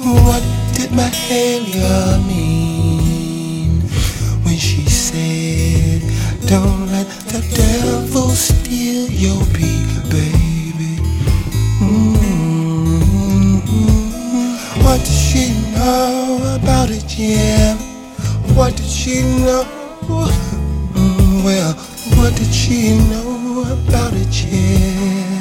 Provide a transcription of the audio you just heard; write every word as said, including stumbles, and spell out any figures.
What did Mahalia mean when she said, don't let the devil steal your peace, baby? Mm-hmm. What did she know about it, Jim? What did she know? Mm, well, what did she know about it, Jim?